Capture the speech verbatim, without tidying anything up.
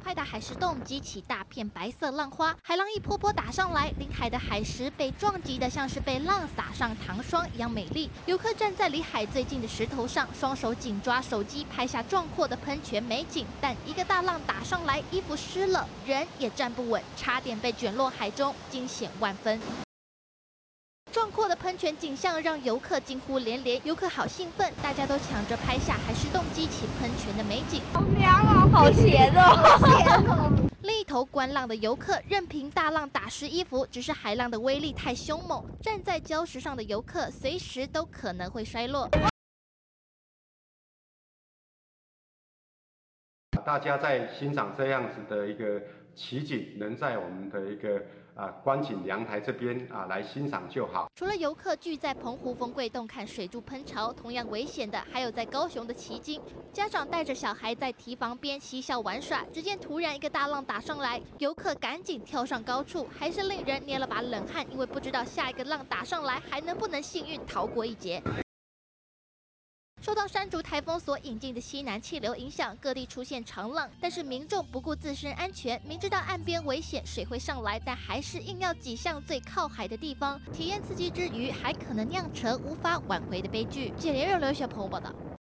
快的海蚀洞激起大片白色浪花，海浪一波波打上来，临海的海石被撞击的像是被浪撒上糖霜一样美丽。游客站在离海最近的石头上，双手紧抓手机拍下壮阔的喷泉美景，但一个大浪打上来，衣服湿了，人也站不稳，差点被卷落海中，惊险万分。壮阔的喷泉景象让游客惊呼连连，游客好兴奋，大家都抢着拍下海蚀洞激起喷泉的美景。 好凉哦，好咸哦，好咸哦！ 另一头观浪的游客任凭大浪打湿衣服，只是海浪的威力太凶猛，站在礁石上的游客随时都可能会摔落。 大家在欣赏这样子的一个奇景，能在我们的一个啊观景阳台这边啊来欣赏就好。 除了游客聚在澎湖风柜洞看水柱喷潮，同样危险的还有在高雄的旗津，家长带着小孩在堤防边嬉笑玩耍，只见突然一个大浪打上来，游客赶紧跳上高处，还是令人捏了把冷汗，因为不知道下一个浪打上来还能不能幸运逃过一劫。受到山竹台风所引进的西南气流影响，各地出现长浪，但是民众不顾自身安全，明知道岸边危险，水会上来，但还是硬要挤向最靠海的地方，体验刺激之余，还可能酿成无法挽回的悲剧。记者刘刘学鹏报道。